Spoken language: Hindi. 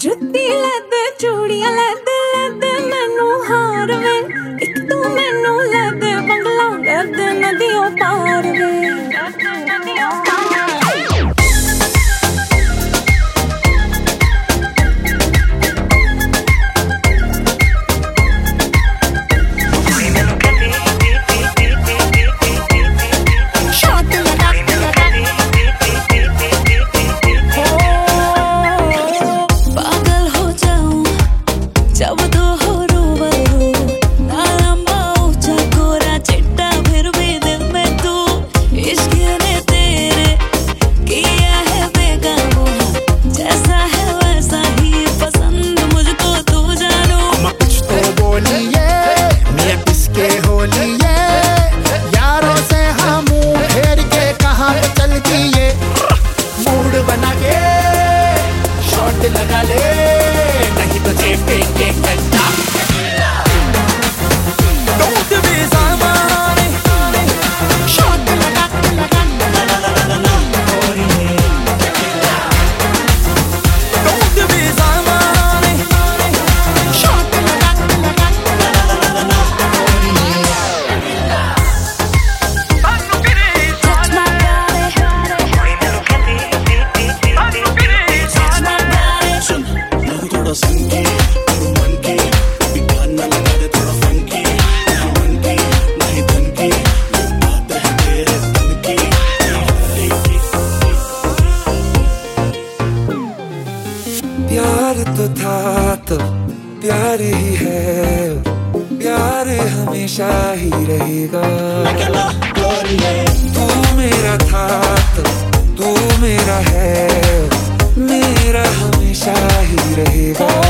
जुत्ती ले दे चूड़ियां ले दे मैनू हार वे एक तू मैनू ले दे बंगला ले दे नदियों पार वे बना के शॉट लगा ले नहीं तो फेंके कच्चा दूध भी सामाने शॉट लगा दूध भी सामाने शॉट लगा प्यार तो था तो प्यार ही है प्यार हमेशा ही रहेगा तू मेरा था तो तू मेरा है मेरा हमेशा ही रहेगा।